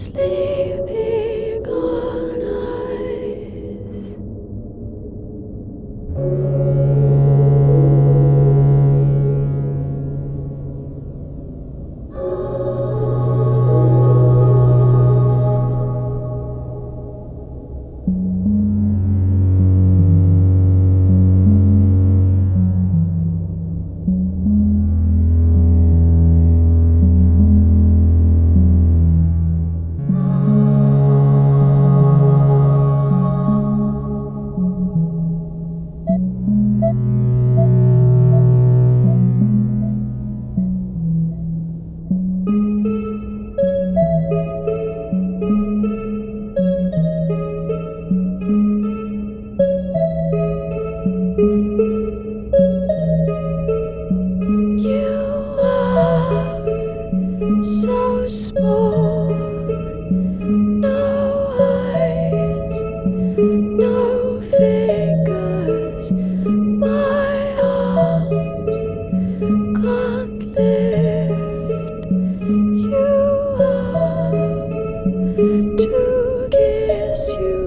sleeping on ice. You are so small, no eyes, no fingers, my arms can't lift you up to kiss you.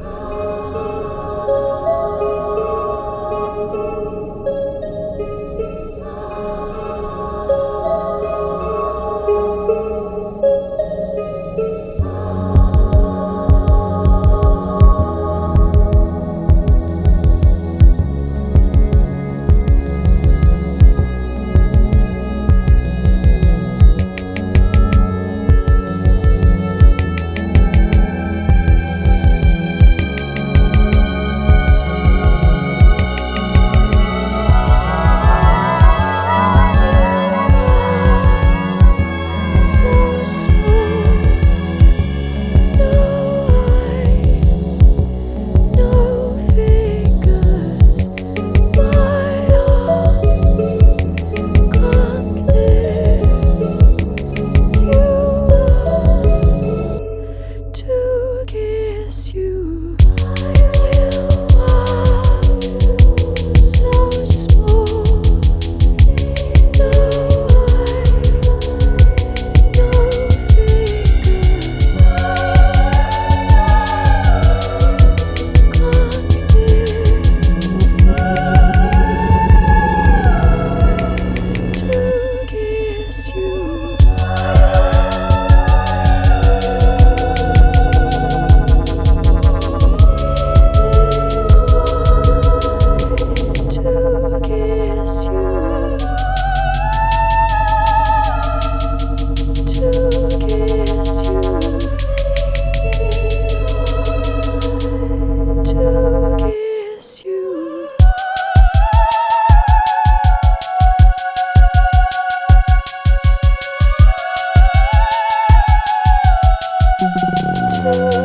So small, no eyes, no fingers, my arms can't lift you up to kiss you. You are so small, no eyes, no fingers, can't lift to kiss you. To kiss you, to kiss you, to kiss you. To